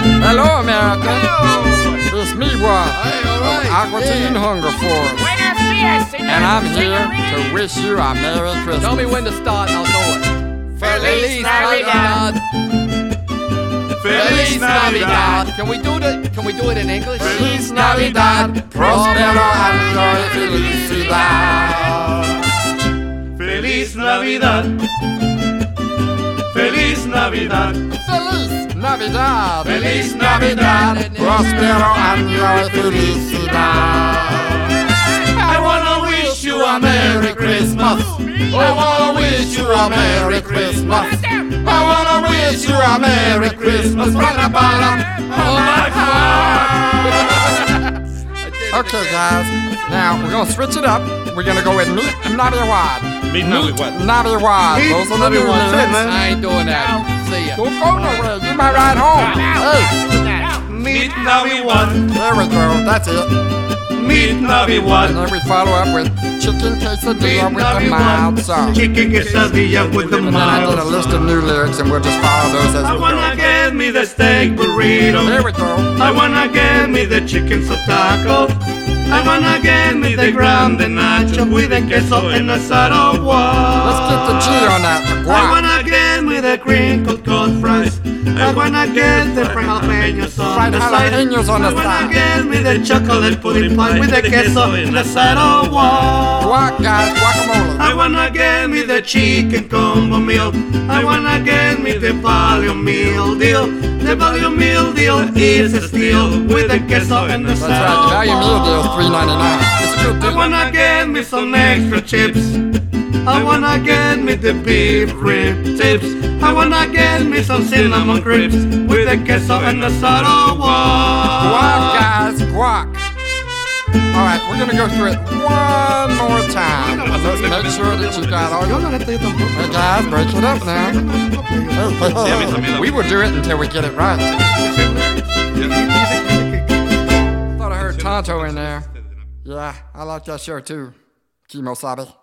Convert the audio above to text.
Hello, America. Hello. It's me, Juan. Hey, all right. Aqua Teen Hunger Force. Buenos dias, señor. And I'm here to wish you a Merry Christmas. Tell me when to start and I'll know it. Feliz Navidad. Feliz Navidad. Can we do it in English? Feliz Navidad, Prospero año y felicidad. Feliz Navidad. Feliz Navidad. Feliz Navidad. Feliz Navidad. Prospero año y felicidad. I wanna wish you a Merry Christmas. I wanna wish you a Merry Christmas. I wanna wish you a Merry Christmas from the bottom of my heart. Okay, guys. Now we're gonna switch it up. We're gonna go with Meet Navidad. Meet Navidad. Navidad. Those are the new lyrics. I ain't doing that. See ya. Don't go nowhere. You might ride home. Hey, Meet Navidad. there we go. That's it. Meet And Navidad. then we follow up with chicken quesadilla with the mild sauce. Chicken quesadilla with the And then I did a mild list of sauce. new lyrics, and we'll just follow those as I we wanna go. get me the steak There burrito. we go. I wanna get me the chicken taco. I wanna get me the grande nacho with the queso and asado. Let's get the G on that. The I guac. wanna get me the crinkled cut fries. I wanna get the fried jalapenos on Fried the side. jalapenos on the I wanna side. get me the chocolate pudding pie with the queso and asado. Guac, guys. Guacamole. I wanna get me the chicken combo meal. I wanna get me the paleo meal deal. The paleo meal deal is a steal with the queso and the That's right. The value meal deal is $3.99. It's a good I deal. wanna get me some extra chips. I wanna get me the beef rib tips. I wanna get me some cinnamon crisps with the queso and the asado. Guac, guys. Guac. All right, we're gonna go through it one more time. Let's make sure that you got all your. Hey guys, break it up now. We will do it until we get it right. Thought I heard Tonto in there. Yeah, I like that show too. Kimosabe.